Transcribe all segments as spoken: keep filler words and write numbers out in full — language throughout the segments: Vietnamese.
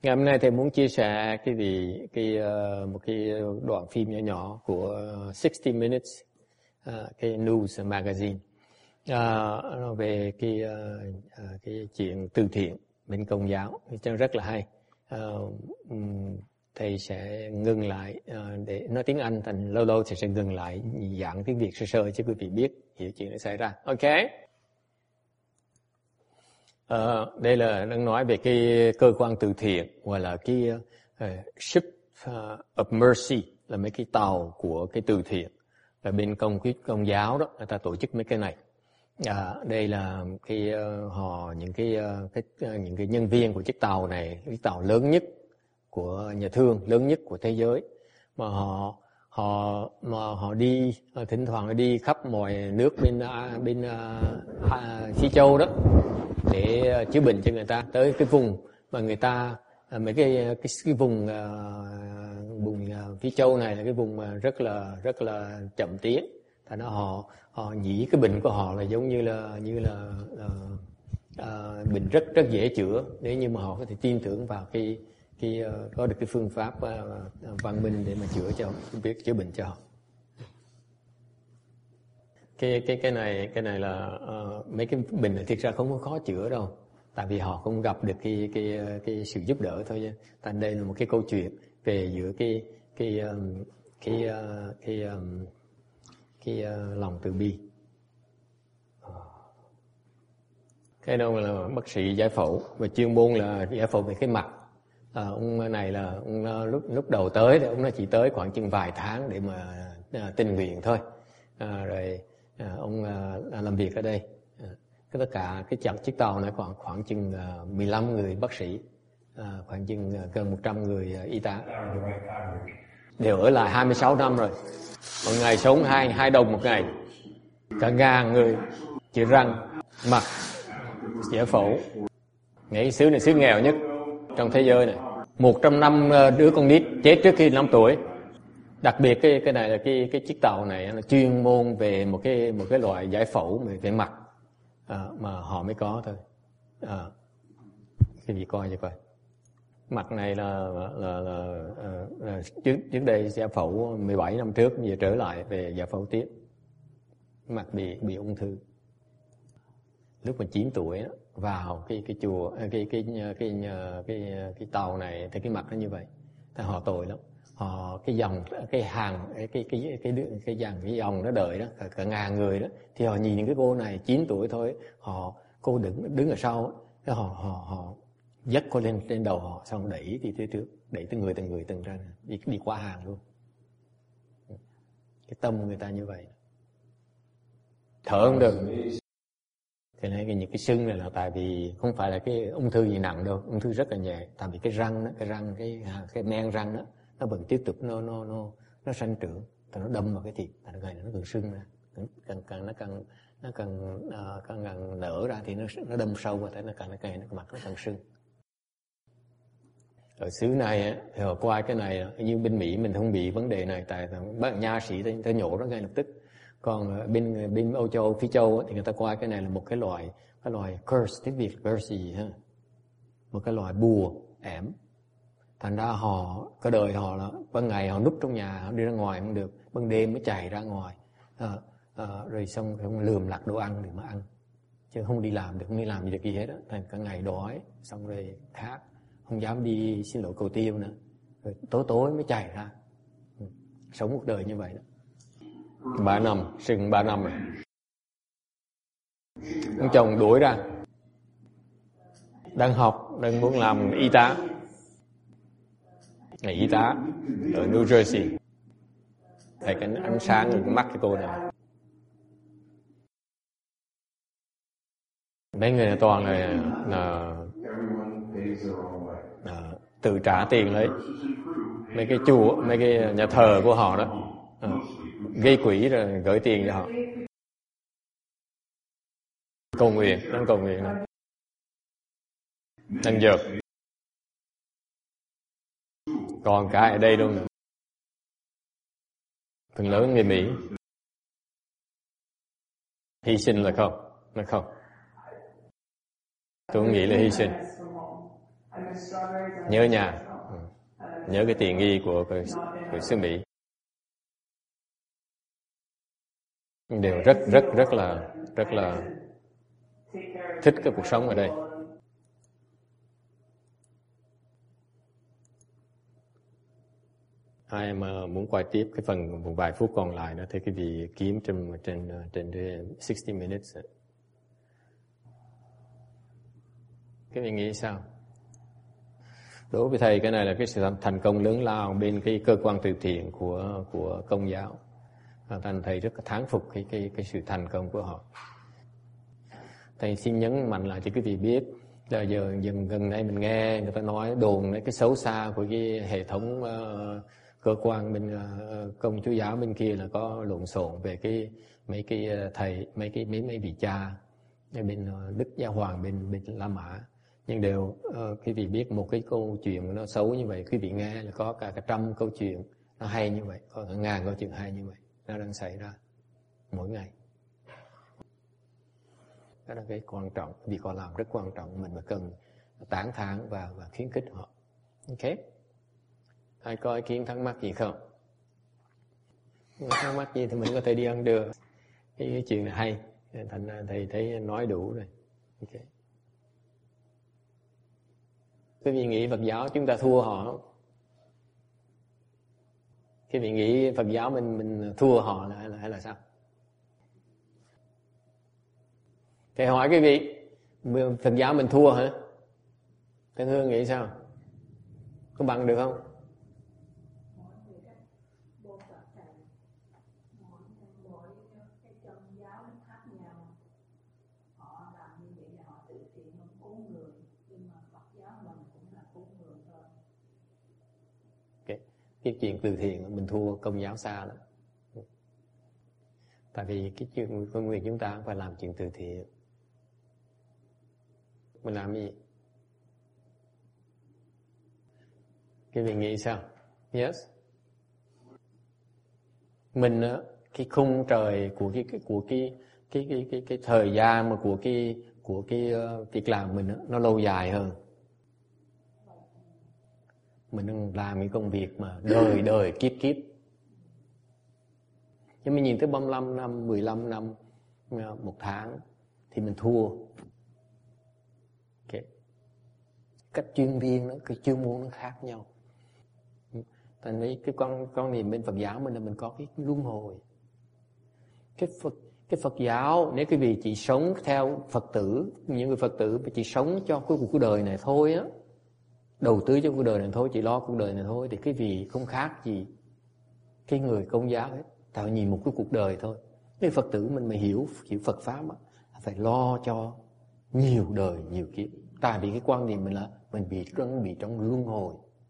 Ngày hôm nay thầy muốn chia sẻ cái gì cái uh, một cái đoạn phim nhỏ nhỏ của sixty minutes, uh, cái news magazine, uh, về cái uh, uh, cái chuyện từ thiện bên Công giáo, cho rất là hay. Uh, um, thầy sẽ ngừng lại uh, để nói tiếng Anh, thành lâu lâu thầy sẽ ngừng lại giảng tiếng Việt sơ sơ cho quý vị biết hiểu chuyện đã xảy ra. Ok. Uh, đây là đang nói về cái cơ quan từ thiện, gọi là cái uh, ship uh, of mercy, là mấy cái tàu của cái từ thiện. Và bên công cái công giáo đó, người ta tổ chức mấy cái này. Uh, đây là cái uh, họ những cái, uh, cái uh, những cái nhân viên của chiếc tàu này, cái tàu lớn nhất của nhà thương, lớn nhất của thế giới, mà họ họ mà họ đi uh, thỉnh thoảng đi khắp mọi nước bên uh, bên uh, uh, Phi Châu đó, để chữa bệnh cho người ta, tới cái vùng mà người ta mấy cái cái, cái vùng uh, vùng uh, Phi Châu này là cái vùng mà rất là rất là chậm tiến, thành ra họ họ nghĩ cái bệnh của họ là giống như là như là uh, uh, bệnh rất rất dễ chữa nếu như mà họ có thể tin tưởng vào cái cái uh, có được cái phương pháp uh, văn minh để mà chữa cho biết chữa bệnh cho họ. cái cái cái này cái này là uh, mấy cái bệnh này thực ra không có khó chữa đâu, tại vì họ không gặp được cái cái cái sự giúp đỡ thôi. Thành đây là một cái câu chuyện về giữa cái cái um, cái uh, cái um, cái uh, lòng từ bi. Cái đâu là bác sĩ giải phẫu và chuyên môn là giải phẫu về cái mặt. À, ông này là ông lúc lúc đầu tới thì ông nó chỉ tới khoảng chừng vài tháng để mà uh, tình nguyện thôi. À, rồi À, ông à, làm việc ở đây. À, cái tất cả cái chặng chiếc tàu này khoảng khoảng chừng à, mười lăm người bác sĩ, à, khoảng chừng à, gần một trăm người à, y tá, đều ở lại hai mươi sáu năm rồi. Một ngày sống hai hai đồng một ngày, cả ngàn người chữa răng, mặt, giải phẫu. Nghĩ xứ này xứ nghèo nhất trong thế giới này, một trăm năm đứa con nít chết trước khi năm tuổi. Đặc biệt cái cái này là cái cái chiếc tàu này là chuyên môn về một cái một cái loại giải phẫu về, về mặt, à, mà họ mới có thôi. À, cái gì coi cho coi. Mặt này là là là, là, là, là trước trước đây giải phẫu mười bảy năm trước, giờ trở lại về giải phẫu tiếp. Mặt bị bị ung thư. Lúc mà chín tuổi đó, vào cái cái chùa cái cái cái cái cái, cái, cái tàu này thì cái mặt nó như vậy. Thì họ tội lắm. Họ cái dòng cái hàng cái cái cái cái cái, cái dòng cái dòng nó đợi đó cả, cả ngàn người đó, thì họ nhìn những cái cô này chín tuổi thôi, họ cô đứng đứng ở sau đó, họ họ họ dắt cô lên trên đầu họ, xong đẩy đi tới trước, đẩy từng người từng người từng ra đi đi qua hàng luôn. Cái tâm người ta như vậy, thở không được. Thế nên những cái sưng này là tại vì không phải là cái ung thư gì nặng đâu, ung thư rất là nhẹ, tại vì cái răng đó, cái răng cái cái men răng đó nó vẫn tiếp tục nó nó nó nó sanh trưởng, thì nó đâm vào cái thịt, thành ra nó càng sưng ra, càng càng nó càng nó càng uh, càng, càng nở ra thì nó nó đâm sâu vào, thế nó càng nó càng nó mặt nó càng sưng. Ở xứ này thì họ qua cái này như bên Mỹ mình không bị vấn đề này, tại bác nha sĩ ta, ta nhổ nó ngay lập tức. Còn bên bên Âu Châu, Phi Châu thì người ta coi cái này là một cái loại cái loại curse, tiếng Việt curse gì ha, một cái loại bùa ẻm. Thành ra họ cái đời họ là ban ngày họ núp trong nhà, họ đi ra ngoài không được, ban đêm mới chạy ra ngoài, à, à, rồi xong không lườm lặt đồ ăn để mà ăn, chứ không đi làm được, không đi làm gì được gì hết á. Thành cả ngày đói, xong rồi khát, không dám đi xin lỗi cầu tiêu nữa, rồi tối tối mới chạy ra, ừ. Sống một đời như vậy đó. Ba năm, sừng ba năm rồi. Ông chồng đuổi ra, đang học, đang muốn làm y tá, ngày y tá ở New Jersey. Thấy cái ánh sáng cái mắt cái cô này, mấy người này toàn là, là, là tự trả tiền lấy mấy cái chùa, mấy cái nhà thờ của họ đó, à, gây quỹ rồi gửi tiền cho họ, cầu nguyện, đang cầu nguyện này, đang dược. Còn cả ở đây luôn, phần lớn người Mỹ hy sinh là không, nó không. Tôi nghĩ là hy sinh. Nhớ nhà, ừ. Nhớ cái tiện nghi của, của, của xứ Mỹ. Đều rất rất rất là rất là thích cái cuộc sống ở đây. Ai mà muốn quay tiếp cái phần một vài phút còn lại nữa thì quý vị kiếm trên trên trên sixty minutes. Quý vị nghĩ sao? Đối với thầy cái này là cái sự thành công lớn lao bên cái cơ quan từ thiện của của Công giáo. Thành thầy rất là thán phục cái cái cái sự thành công của họ. Thầy xin nhấn mạnh lại cho quý vị biết là giờ dần gần đây mình nghe người ta nói đồn cái xấu xa của cái hệ thống uh, cơ quan bên uh, Công Chúa giáo bên kia là có lộn xộn về cái mấy cái thầy mấy cái mấy mấy vị cha bên uh, Đức Giáo Hoàng bên bên La Mã. Nhưng đều uh, quý vị biết một cái câu chuyện nó xấu như vậy, quý vị nghe là có cả cả trăm câu chuyện nó hay như vậy, có cả ngàn câu chuyện hay như vậy nó đang xảy ra mỗi ngày. Đó là cái quan trọng, vì họ làm rất quan trọng, mình mà cần tán thán và và khuyến khích họ. Ok? Ai có ý kiến thắc mắc gì không? Thắc mắc gì thì mình có thể đi ăn được. Cái, cái chuyện này hay, thành thầy thấy nói đủ rồi. Ok. Quý vị nghĩ Phật giáo chúng ta thua họ không? Quý vị nghĩ Phật giáo mình mình thua họ là hay là, hay là sao? Thầy hỏi quý vị, Phật giáo mình thua hả? Thầy Hương nghĩ sao? Có bằng được không? Cái chuyện từ thiện mình thua Công giáo xa lắm. Tại vì cái chuyện con người chúng ta phải làm chuyện từ thiện. Mình làm gì? Cái vị nghĩ sao? Yes. Mình á, cái khung trời của cái cái của cái cái cái cái cái thời gian mà của cái của cái uh, việc làm mình á, nó lâu dài hơn. Mình đang làm cái công việc mà đời đời kiếp kiếp. Nhưng mình nhìn tới ba mươi lăm năm, mười lăm năm, một tháng thì mình thua. Okay. Cách chuyên viên, nó, cái chuyên môn nó khác nhau. Thành ra cái con con niệm bên Phật giáo mình là mình có cái luân hồi. Cái Phật cái Phật giáo nếu quý vị chỉ sống theo Phật tử, những người Phật tử chỉ sống cho cái cuộc đời này thôi á, đầu tư cho cuộc đời này thôi, chỉ lo cuộc đời này thôi, thì cái vị không khác gì cái người Công giáo hết. Tạo nhìn một cái cuộc đời thôi. Nếu Phật tử mình mà hiểu hiểu Phật pháp á, phải lo cho nhiều đời nhiều kiếp. Tại vì cái quan niệm mình là mình bị trong bị trong luân hồi.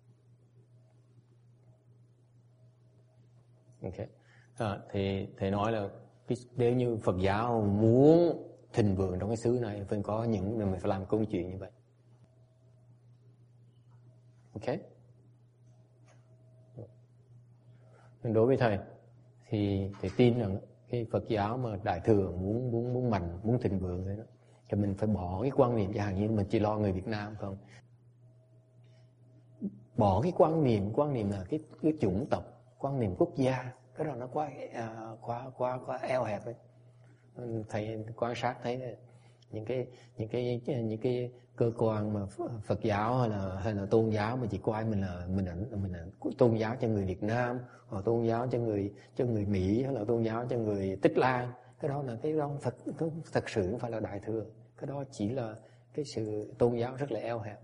Ok. À, thì thầy nói là cái, nếu như Phật giáo muốn thịnh vượng trong cái xứ này, phải có những mình phải làm công chuyện như vậy. Ok. Đối với thầy thì thầy tin rằng cái Phật giáo mà đại thừa muốn muốn muốn mạnh, muốn thịnh vượng đấy đó, thì mình phải bỏ cái quan niệm chẳng hạn như mình chỉ lo người Việt Nam không, bỏ cái quan niệm quan niệm là cái cái chủng tộc, quan niệm quốc gia, cái đó nó quá uh, quá quá quá eo hẹp ấy. Thầy quan sát thấy những cái những cái những cái cơ quan mà Phật giáo hay là hay là tôn giáo mà chỉ coi mình là mình là mình là tôn giáo cho người Việt Nam, hoặc tôn giáo cho người cho người Mỹ, hay là tôn giáo cho người Tích Lan, cái đó là cái đó thật thật sự không phải là đại thừa, cái đó chỉ là cái sự tôn giáo rất là eo hẹp.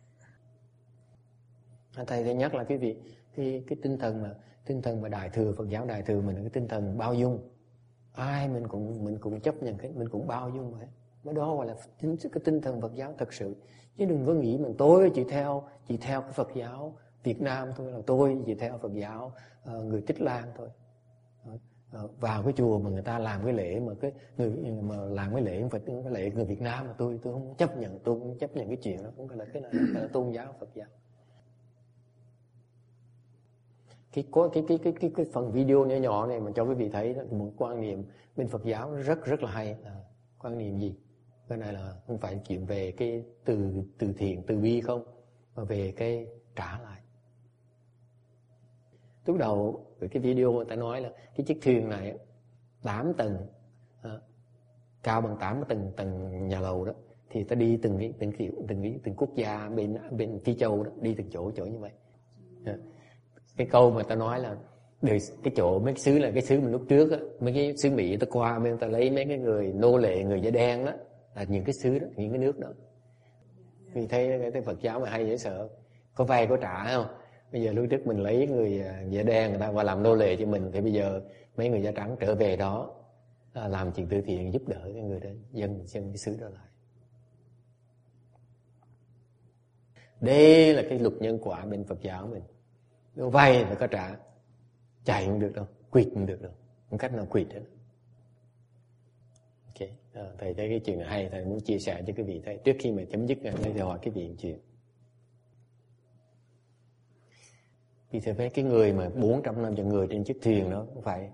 Thầy thầy nhắc là cái việc cái cái tinh thần mà tinh thần mà đại thừa, Phật giáo đại thừa mình là cái tinh thần bao dung, ai mình cũng mình cũng chấp nhận, cái mình cũng bao dung hết. Cái đó gọi là chính cái tinh thần Phật giáo thật sự. Chứ đừng có nghĩ mình tôi chỉ theo chỉ theo cái Phật giáo Việt Nam thôi, là tôi chỉ theo Phật giáo uh, người Tích Lan thôi. Uh, vào cái chùa mà người ta làm cái lễ mà cái người mà làm cái lễ Phật, cái lễ người Việt Nam mà tôi tôi không chấp nhận, tôi không chấp nhận cái chuyện đó, cũng phải là cái này là tôn giáo Phật giáo. Cái có cái cái cái cái cái phần video nhỏ nhỏ này mà cho quý vị thấy đó, một quan niệm bên Phật giáo rất rất là hay. À, quan niệm gì? Cái này là không phải chuyện về cái từ từ thiện từ bi không, mà về cái trả lại. Lúc đầu cái video người ta nói là cái chiếc thuyền này tám tầng, à, cao bằng tám tầng tầng nhà lầu đó, thì ta đi từng cái từng kiểu từng cái từng quốc gia bên bên Phi Châu đó, đi từng chỗ chỗ như vậy. À, cái câu mà ta nói là đời cái chỗ mấy cái xứ là cái xứ mình lúc trước á, mấy cái xứ Mỹ ta qua bên ta lấy mấy cái người nô lệ người da đen đó, là những cái xứ đó, những cái nước đó. Vì thấy cái Phật giáo mà hay dễ sợ, có vay có trả không? Bây giờ lúc trước mình lấy người da đen người ta qua làm nô lệ cho mình, thì bây giờ mấy người da trắng trở về đó làm chuyện từ thiện giúp đỡ cái người đó, dân dân cái xứ đó lại. Đây là cái luật nhân quả bên Phật giáo mình. Nếu vay phải có trả, chạy không được đâu, quỵt không được đâu, không cách nào quỵt hết. Ok, à, thầy thấy cái chuyện này hay, thầy muốn chia sẻ cho quý vị thấy. Trước khi mà chấm dứt ngày nay thì hỏi quý vị một chuyện. Vì thầy thấy cái người mà bốn trăm năm cho người trên chiếc thuyền đó, không phải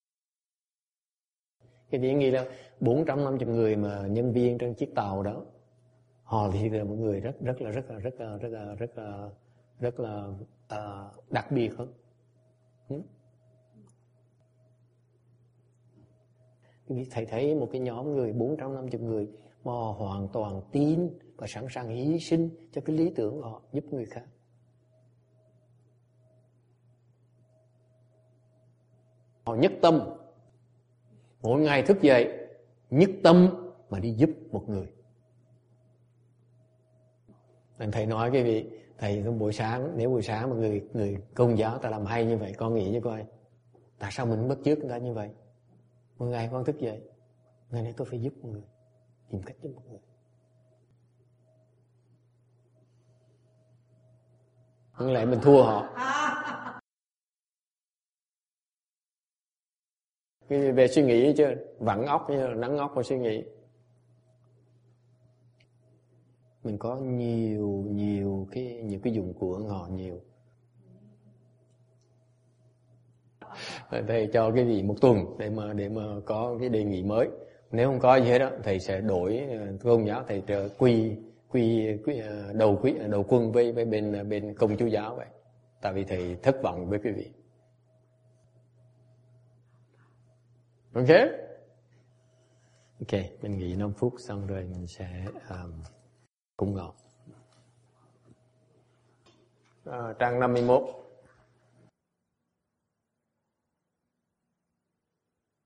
cái ý nghĩ là bốn trăm năm cho người mà nhân viên trên chiếc tàu đó, họ thì là một người rất rất là rất là rất là rất là rất là rất là uh, đặc biệt hơn. Hmm? Thầy thấy một cái nhóm người bốn trăm năm mươi người mà họ hoàn toàn tin và sẵn sàng hy sinh cho cái lý tưởng của họ, giúp người khác. Họ nhất tâm, mỗi ngày thức dậy nhất tâm mà đi giúp một người. Nên thầy nói cái vị thầy buổi sáng, nếu buổi sáng mà người người Công giáo ta làm hay như vậy, con nghĩ cho coi, tại sao mình bắt chước người ta như vậy? Một ngày con thức dậy, ngày nay tôi phải giúp một người, tìm cách giúp một người. Nhưng lại mình thua họ. Cái về suy nghĩ chứ, vặn óc như là nắng óc và suy nghĩ. Mình có nhiều nhiều cái nhiều cái dụng của họ nhiều. Thầy cho cái gì một tuần để mà để mà có cái đề nghị mới. Nếu không có gì hết đó, thầy sẽ đổi tôn giáo, thầy trở quy quy quy đầu quý đầu quân với với bên bên Công giáo giáo vậy. Tại vì thầy thất vọng với quý vị. Ok, ok, mình nghỉ năm phút xong rồi mình sẽ um, cúng ngọ. À, trang năm mươi mốt.